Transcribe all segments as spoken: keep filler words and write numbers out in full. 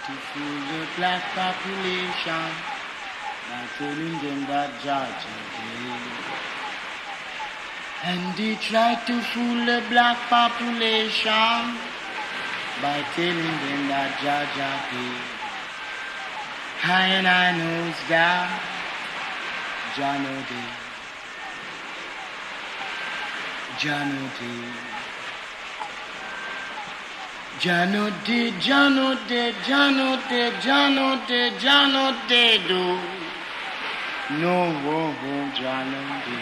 to fool the black population by telling them that Georgia gay. And they tried to fool the black population by telling them that Georgia gay. I and I knows God, Jah know day, Jah know day. Jah know day, Jah know day, Jah know day, Jah know day, Jah know day do. No, oh, oh, Jah know day.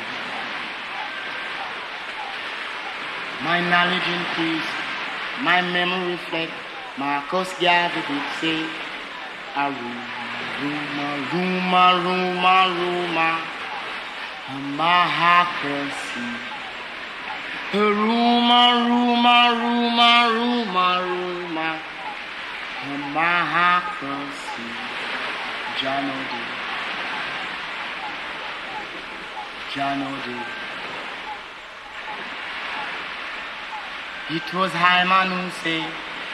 My knowledge increase, my memory reflect. Marcus Garvey did say, a rumor, rumor, rumor, rumor, a mahacracy. A rumor, rumor, rumor, rumor, rumor, a mahacracy. Jah know day, Jah know day. It was Hyman who said,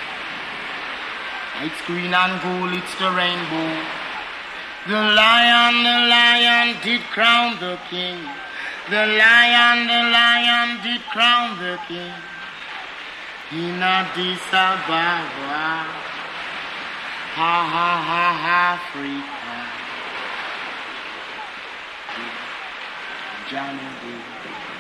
it's green and gold, it's the rainbow. The lion, the lion did crown the king. The lion, the lion did crown the king. In Addis Ababa, ha ha ha Africa. Jah know day.